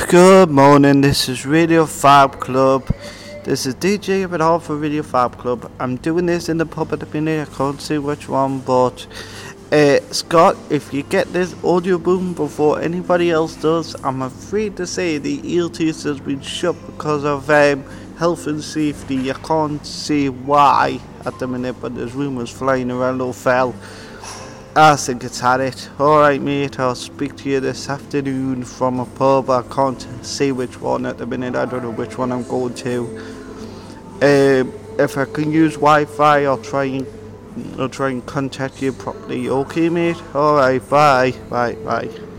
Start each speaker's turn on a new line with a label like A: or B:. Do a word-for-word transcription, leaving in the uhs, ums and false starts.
A: Good morning, this is Radio Fab Club. This is D J at all for Radio Fab Club. I'm doing this in the pub at the minute, I can't see which one, but uh, Scott, if you get this audio boom before anybody else does, I'm afraid to say the earpiece has been shut because of um, health and safety. I can't see why at the minute, but there's rumours flying around or fell. I think it's had it. Alright mate, I'll speak to you this afternoon from a pub. I can't say which one at the minute, I don't know which one I'm going to. Um, if I can use Wi-Fi, I'll try and I'll try and contact you properly. Okay mate? Alright, bye, bye, bye.